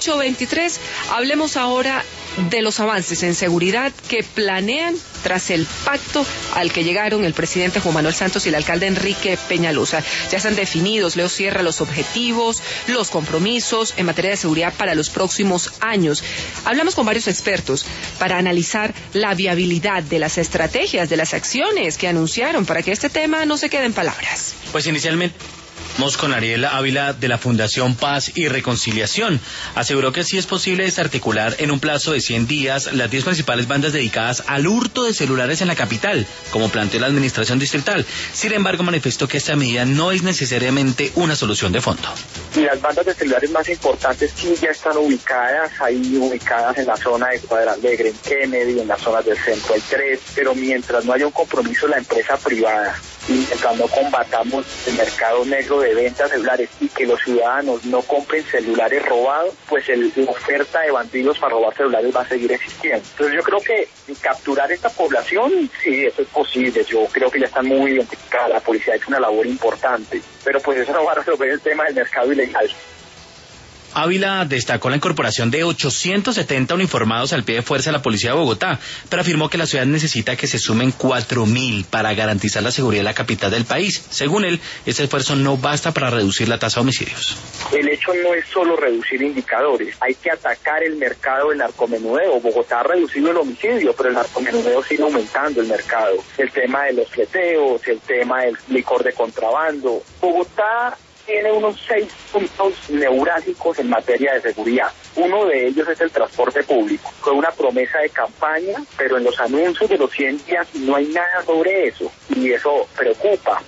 8:23. Hablemos ahora de los avances en seguridad que planean tras el pacto al que llegaron el presidente Juan Manuel Santos y el alcalde Enrique Peñalosa. Ya están definidos, Leo Sierra, los objetivos, los compromisos en materia de seguridad para los próximos años. Hablamos con varios expertos para analizar la viabilidad de las estrategias, de las acciones que anunciaron para que este tema no se quede en palabras. Pues inicialmente vamos con Ariel Ávila de la Fundación Paz y Reconciliación. Aseguró que sí es posible desarticular en un plazo de 100 días las 10 principales bandas dedicadas al hurto de celulares en la capital, como planteó la administración distrital. Sin embargo, manifestó que esta medida no es necesariamente una solución de fondo. Y las bandas de celulares más importantes sí ya están ubicadas en la zona de Cuadra Alegre, en Kennedy, en las zonas del centro hay 3, pero mientras no haya un compromiso de la empresa privada, y mientras no combatamos el mercado negro de ventas de celulares y que los ciudadanos no compren celulares robados, pues la oferta de bandidos para robar celulares va a seguir existiendo. Entonces yo creo que capturar esta población, sí, eso es posible. Yo creo que ya están muy identificadas, la policía ha hecho una labor importante, pero pues eso no va a resolver el tema del mercado ilegal. Ávila destacó la incorporación de 870 uniformados al pie de fuerza de la Policía de Bogotá, pero afirmó que la ciudad necesita que se sumen 4.000 para garantizar la seguridad de la capital del país. Según él, este esfuerzo no basta para reducir la tasa de homicidios. El hecho no es solo reducir indicadores, hay que atacar el mercado del narcomenudeo. Bogotá ha reducido el homicidio, pero el narcomenudeo sigue aumentando el mercado. El tema de los fleteos, el tema del licor de contrabando. Bogotá tiene unos 6 puntos neurálgicos en materia de seguridad. Uno de ellos es el transporte público. Fue una promesa de campaña, pero en los anuncios de los 100 días no hay nada sobre eso, y eso preocupa.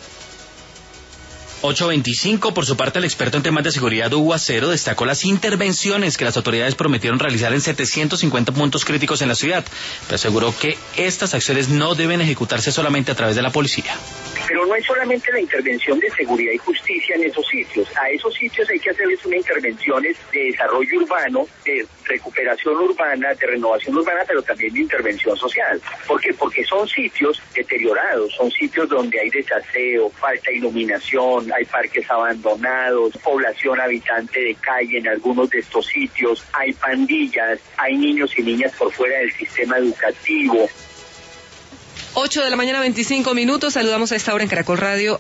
8:25, por su parte, el experto en temas de seguridad Hugo Acero destacó las intervenciones que las autoridades prometieron realizar en 750 puntos críticos en la ciudad, pero aseguró que estas acciones no deben ejecutarse solamente a través de la policía. Pero no es solamente la intervención de seguridad y justicia en esos sitios. A esos sitios hay que hacerles unas intervenciones de desarrollo urbano, de recuperación urbana, de renovación urbana, pero también de intervención social. ¿Por qué? Porque son sitios deteriorados, son sitios donde hay desaseo, falta de iluminación, hay parques abandonados, población habitante de calle en algunos de estos sitios, hay pandillas, hay niños y niñas por fuera del sistema educativo. 8:25 a.m, saludamos a esta hora en Caracol Radio